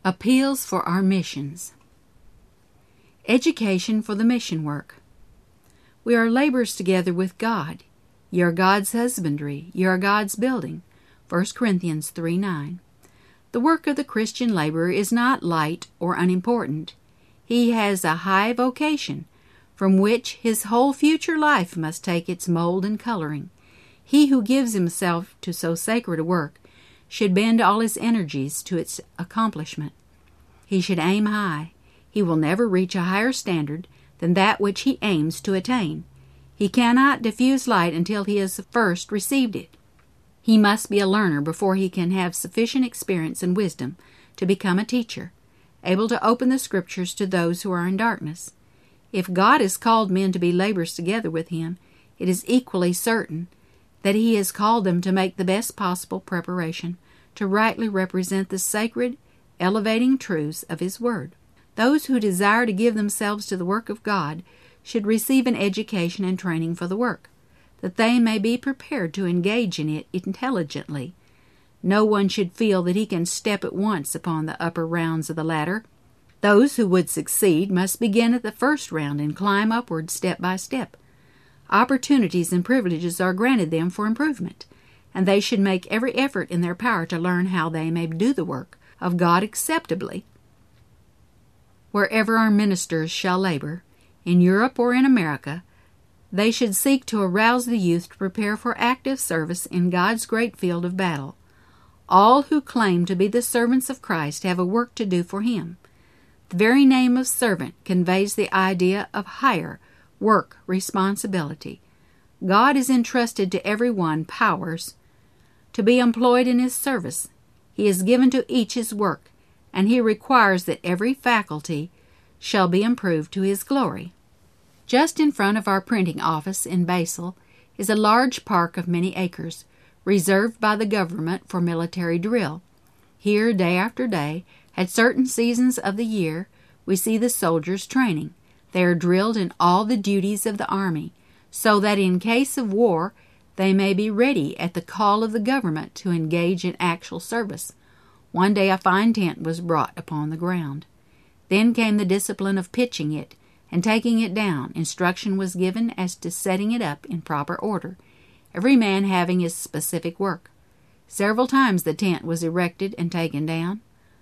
Appeals for our missions. Education for the mission work. We are laborers together with God. Ye are God's husbandry, ye are God's building. 1 Corinthians 3:9. The work of the Christian laborer is not light or unimportant. He has a high vocation, from which his whole future life must take its mold and coloring. He who gives himself to so sacred a work should bend all his energies to its accomplishment. He should aim high. He will never reach a higher standard than that which he aims to attain. He cannot diffuse light until he has first received it. He must be a learner before he can have sufficient experience and wisdom to become a teacher, able to open the Scriptures to those who are in darkness. If God has called men to be laborers together with Him, it is equally certain that He has called them to make the best possible preparation to rightly represent the sacred, elevating truths of His Word. Those who desire to give themselves to the work of God should receive an education and training for the work, that they may be prepared to engage in it intelligently. No one should feel that he can step at once upon the upper rounds of the ladder. Those who would succeed must begin at the first round and climb upward step by step. Opportunities and privileges are granted them for improvement, and they should make every effort in their power to learn how they may do the work of God acceptably. Wherever our ministers shall labor, in Europe or in America, they should seek to arouse the youth to prepare for active service in God's great field of battle. All who claim to be the servants of Christ have a work to do for Him. The very name of servant conveys the idea of hire, work, responsibility. God has entrusted to every one powers to be employed in His service. He has given to each his work, and He requires that every faculty shall be improved to His glory. Just in front of our printing office in Basel is a large park of many acres, reserved by the government for military drill. Here, day after day, at certain seasons of the year, we see the soldiers training. They are drilled in all the duties of the army, so that in case of war they may be ready at the call of the government to engage in actual service. One day a fine tent was brought upon the ground. Then came the discipline of pitching it and taking it down. Instruction was given as to setting it up in proper order, every man having his specific work. Several times the tent was erected and taken down.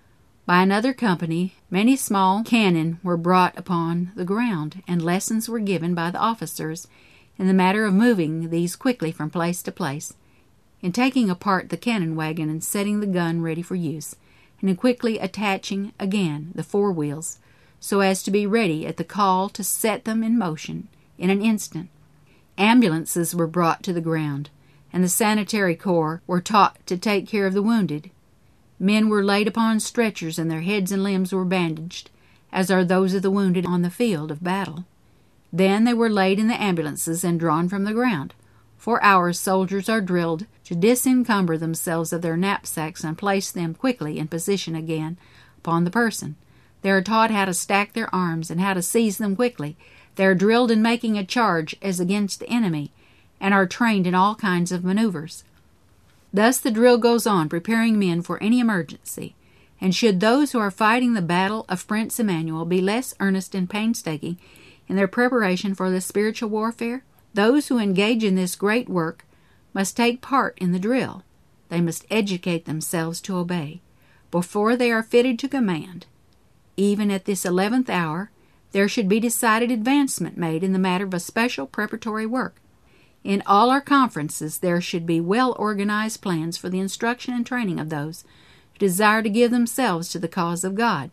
By another company, many small cannon were brought upon the ground, and lessons were given by the officers in the matter of moving these quickly from place to place, in taking apart the cannon wagon and setting the gun ready for use, and in quickly attaching again the four wheels, so as to be ready at the call to set them in motion in an instant. Ambulances were brought to the ground, and the sanitary corps were taught to take care of the wounded. Men were laid upon stretchers, and their heads and limbs were bandaged, as are those of the wounded on the field of battle. Then they were laid in the ambulances and drawn from the ground. For hours soldiers are drilled to disencumber themselves of their knapsacks and place them quickly in position again upon the person. They are taught how to stack their arms and how to seize them quickly. They are drilled in making a charge as against the enemy, and are trained in all kinds of maneuvers. Thus the drill goes on, preparing men for any emergency. And should those who are fighting the battle of Prince Emmanuel be less earnest and painstaking in their preparation for the spiritual warfare, those who engage in this great work must take part in the drill. They must educate themselves to obey before they are fitted to command. Even at this 11th hour, there should be decided advancement made in the matter of a special preparatory work. In all our conferences, there should be well-organized plans for the instruction and training of those who desire to give themselves to the cause of God.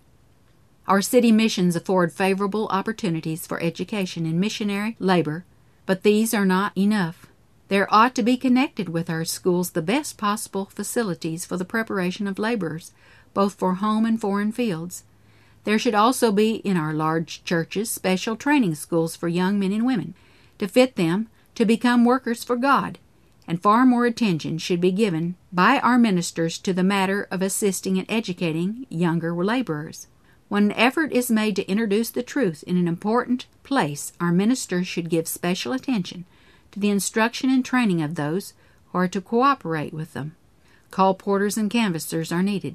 Our city missions afford favorable opportunities for education in missionary labor, but these are not enough. There ought to be connected with our schools the best possible facilities for the preparation of laborers, both for home and foreign fields. There should also be in our large churches special training schools for young men and women, to fit them to become workers for God, and far more attention should be given by our ministers to the matter of assisting and educating younger laborers. When an effort is made to introduce the truth in an important place, our ministers should give special attention to the instruction and training of those who are to cooperate with them. Call porters and canvassers are needed.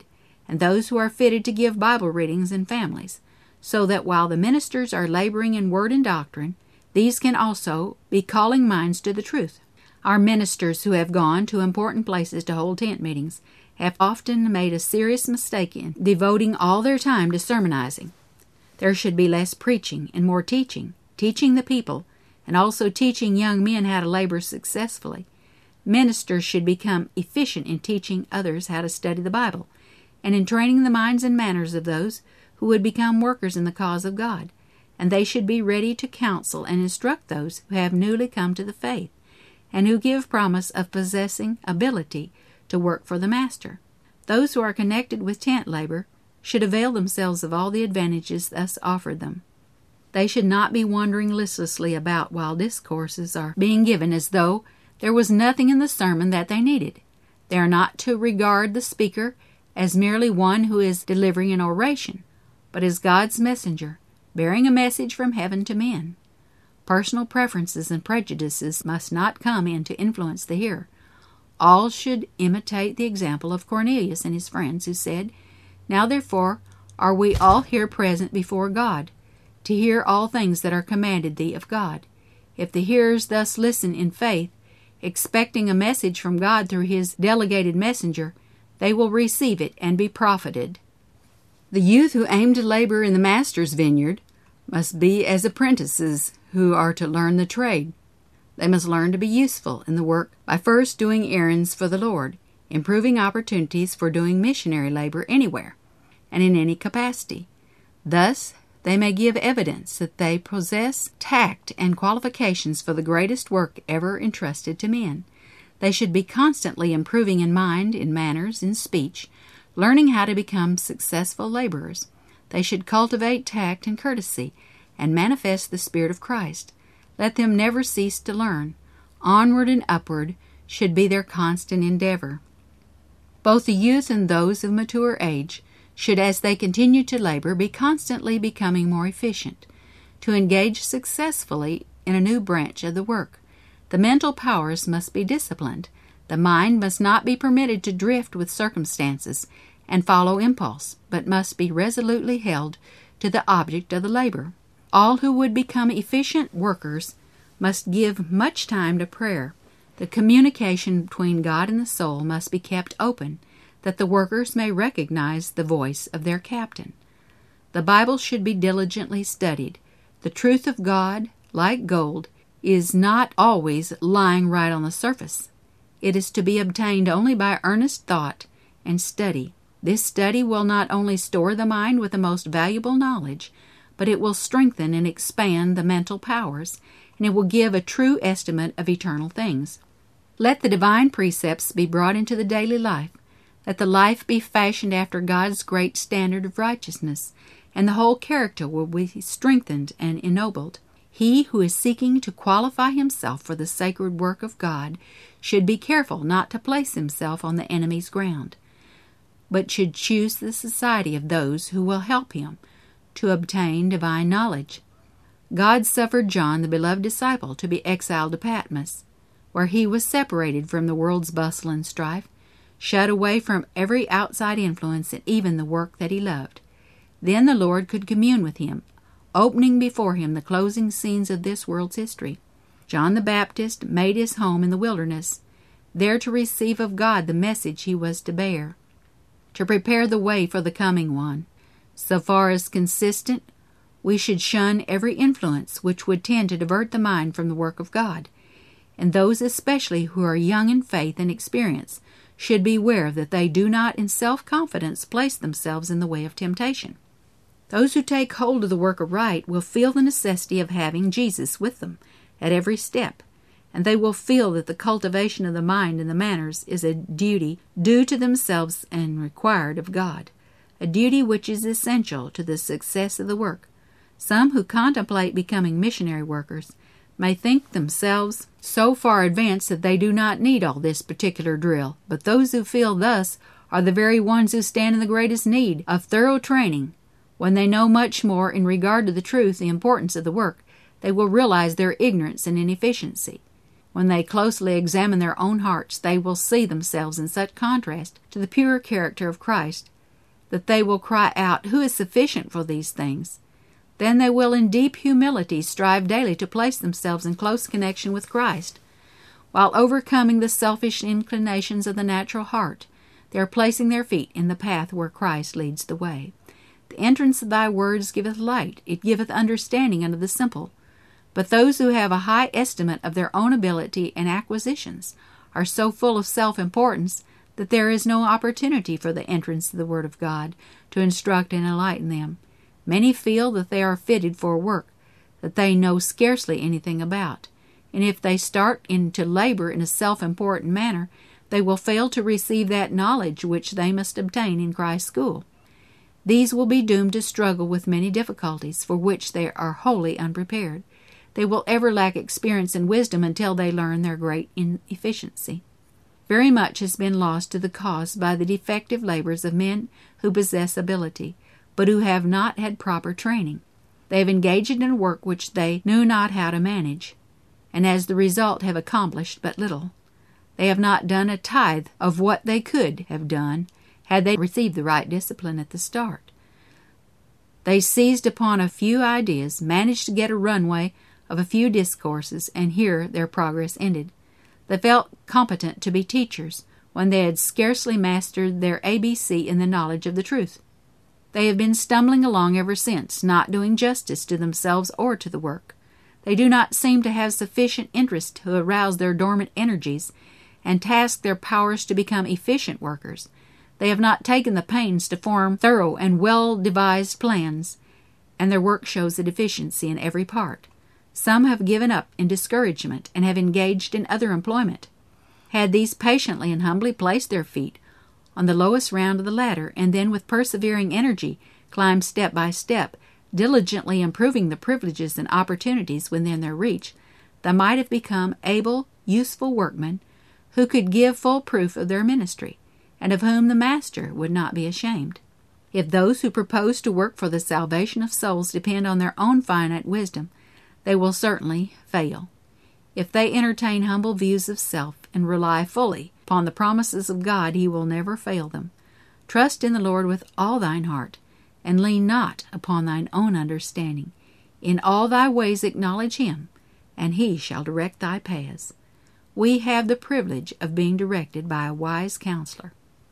and those who are fitted to give Bible readings in families, so that while the ministers are laboring in word and doctrine, these can also be calling minds to the truth. Our ministers who have gone to important places to hold tent meetings have often made a serious mistake in devoting all their time to sermonizing. There should be less preaching and more teaching the people, and also teaching young men how to labor successfully. Ministers should become efficient in teaching others how to study the Bible, and in training the minds and manners of those who would become workers in the cause of God, and they should be ready to counsel and instruct those who have newly come to the faith, and who give promise of possessing ability to work for the Master. Those who are connected with tent labor should avail themselves of all the advantages thus offered them. They should not be wandering listlessly about while discourses are being given as though there was nothing in the sermon that they needed. They are not to regard the speaker as merely one who is delivering an oration, but as God's messenger, bearing a message from heaven to men. Personal preferences and prejudices must not come in to influence the hearer. All should imitate the example of Cornelius and his friends, who said, "Now therefore are we all here present before God, to hear all things that are commanded thee of God." If the hearers thus listen in faith, expecting a message from God through his delegated messenger, they will receive it and be profited. The youth who aim to labor in the Master's vineyard must be as apprentices who are to learn the trade. They must learn to be useful in the work by first doing errands for the Lord, improving opportunities for doing missionary labor anywhere and in any capacity. Thus, they may give evidence that they possess tact and qualifications for the greatest work ever entrusted to men. They should be constantly improving in mind, in manners, in speech, learning how to become successful laborers. They should cultivate tact and courtesy, and manifest the Spirit of Christ. Let them never cease to learn. Onward and upward should be their constant endeavor. Both the youth and those of mature age should, as they continue to labor, be constantly becoming more efficient, to engage successfully in a new branch of the work. The mental powers must be disciplined. The mind must not be permitted to drift with circumstances and follow impulse, but must be resolutely held to the object of the labor. All who would become efficient workers must give much time to prayer. The communication between God and the soul must be kept open, that the workers may recognize the voice of their captain. The Bible should be diligently studied. The truth of God, like gold, is not always lying right on the surface. It is to be obtained only by earnest thought and study. This study will not only store the mind with the most valuable knowledge, but it will strengthen and expand the mental powers, and it will give a true estimate of eternal things. Let the divine precepts be brought into the daily life. Let the life be fashioned after God's great standard of righteousness, and the whole character will be strengthened and ennobled. He who is seeking to qualify himself for the sacred work of God should be careful not to place himself on the enemy's ground, but should choose the society of those who will help him to obtain divine knowledge. God suffered John, the beloved disciple, to be exiled to Patmos, where he was separated from the world's bustle and strife, shut away from every outside influence and even the work that he loved. Then the Lord could commune with him, opening before him the closing scenes of this world's history. John the Baptist made his home in the wilderness, there to receive of God the message he was to bear, to prepare the way for the coming one. So far as consistent, we should shun every influence which would tend to divert the mind from the work of God, and those especially who are young in faith and experience should beware that they do not in self-confidence place themselves in the way of temptation. Those who take hold of the work aright will feel the necessity of having Jesus with them at every step, and they will feel that the cultivation of the mind and the manners is a duty due to themselves and required of God, a duty which is essential to the success of the work. Some who contemplate becoming missionary workers may think themselves so far advanced that they do not need all this particular drill, but those who feel thus are the very ones who stand in the greatest need of thorough training. When they know much more in regard to the truth, the importance of the work, they will realize their ignorance and inefficiency. When they closely examine their own hearts, they will see themselves in such contrast to the pure character of Christ that they will cry out, "Who is sufficient for these things?" Then they will in deep humility strive daily to place themselves in close connection with Christ. While overcoming the selfish inclinations of the natural heart, they are placing their feet in the path where Christ leads the way. The entrance of thy words giveth light, it giveth understanding unto the simple. But those who have a high estimate of their own ability and acquisitions are so full of self-importance that there is no opportunity for the entrance of the Word of God to instruct and enlighten them. Many feel that they are fitted for work that they know scarcely anything about, and if they start into labor in a self-important manner, they will fail to receive that knowledge which they must obtain in Christ's school. These will be doomed to struggle with many difficulties for which they are wholly unprepared. They will ever lack experience and wisdom until they learn their great inefficiency. Very much has been lost to the cause by the defective labors of men who possess ability, but who have not had proper training. They have engaged in a work which they knew not how to manage, and as the result have accomplished but little. They have not done a tithe of what they could have done had they received the right discipline at the start. They seized upon a few ideas, managed to get a runway of a few discourses, and here their progress ended. They felt competent to be teachers when they had scarcely mastered their ABC in the knowledge of the truth. They have been stumbling along ever since, not doing justice to themselves or to the work. They do not seem to have sufficient interest to arouse their dormant energies and task their powers to become efficient workers. They have not taken the pains to form thorough and well-devised plans, and their work shows a deficiency in every part. Some have given up in discouragement and have engaged in other employment. Had these patiently and humbly placed their feet on the lowest round of the ladder, and then with persevering energy climbed step by step, diligently improving the privileges and opportunities within their reach, they might have become able, useful workmen who could give full proof of their ministry, and of whom the Master would not be ashamed. If those who propose to work for the salvation of souls depend on their own finite wisdom, they will certainly fail. If they entertain humble views of self and rely fully upon the promises of God, He will never fail them. Trust in the Lord with all thine heart, and lean not upon thine own understanding. In all thy ways acknowledge Him, and He shall direct thy paths. We have the privilege of being directed by a wise counselor.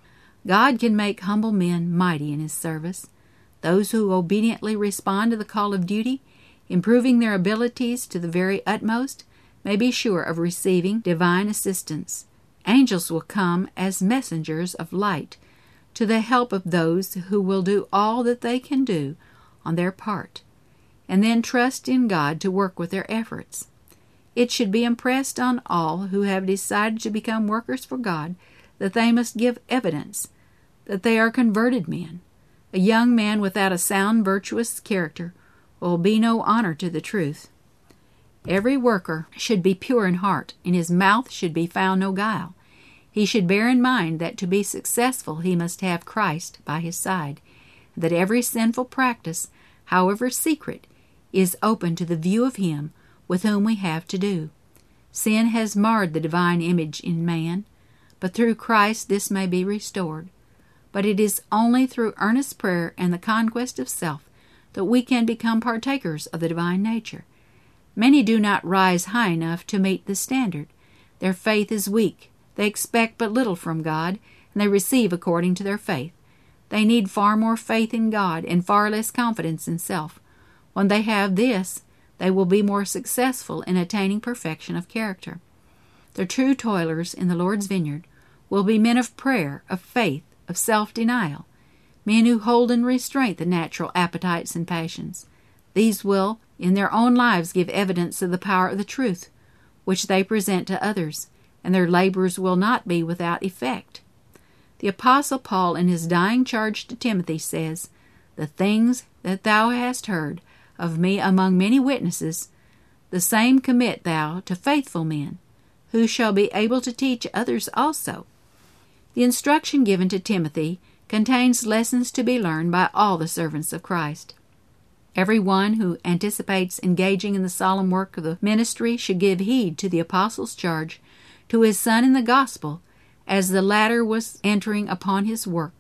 God can make humble men mighty in His service. Those who obediently respond to the call of duty, improving their abilities to the very utmost, may be sure of receiving divine assistance. Angels will come as messengers of light to the help of those who will do all that they can do on their part, and then trust in God to work with their efforts. It should be impressed on all who have decided to become workers for God that they must give evidence that they are converted men. A young man without a sound, virtuous character will be no honor to the truth. Every worker should be pure in heart, in his mouth should be found no guile. He should bear in mind that to be successful he must have Christ by his side, that every sinful practice, however secret, is open to the view of Him with whom we have to do. Sin has marred the divine image in man, but through Christ this may be restored. But it is only through earnest prayer and the conquest of self that we can become partakers of the divine nature. Many do not rise high enough to meet the standard. Their faith is weak. They expect but little from God, and they receive according to their faith. They need far more faith in God and far less confidence in self. When they have this, they will be more successful in attaining perfection of character. The true toilers in the Lord's vineyard will be men of prayer, of faith, of self-denial, men who hold in restraint the natural appetites and passions. These will, in their own lives, give evidence of the power of the truth, which they present to others, and their labors will not be without effect. The Apostle Paul, in his dying charge to Timothy, says, "The things that thou hast heard of me among many witnesses, the same commit thou to faithful men, who shall be able to teach others also." The instruction given to Timothy contains lessons to be learned by all the servants of Christ. Every one who anticipates engaging in the solemn work of the ministry should give heed to the apostle's charge to his son in the gospel as the latter was entering upon his work.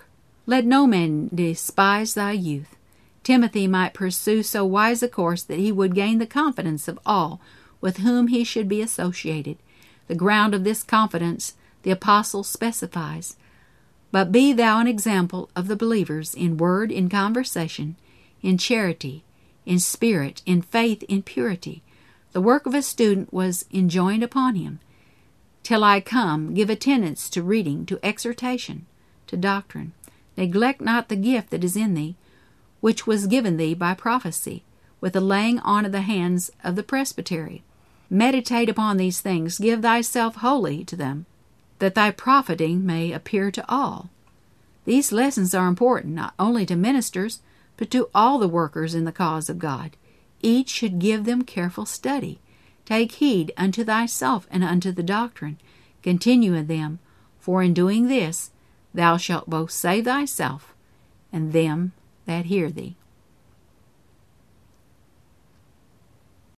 Let no man despise thy youth. Timothy might pursue so wise a course that he would gain the confidence of all with whom he should be associated. The ground of this confidence the apostle specifies. But be thou an example of the believers in word, in conversation, in charity, in spirit, in faith, in purity. The work of a student was enjoined upon him. Till I come, give attendance to reading, to exhortation, to doctrine. Neglect not the gift that is in thee, which was given thee by prophecy, with the laying on of the hands of the presbytery. Meditate upon these things, give thyself wholly to them, that thy profiting may appear to all. These lessons are important not only to ministers, but to all the workers in the cause of God. Each should give them careful study. Take heed unto thyself and unto the doctrine. Continue in them, for in doing this thou shalt both save thyself and them that hear thee.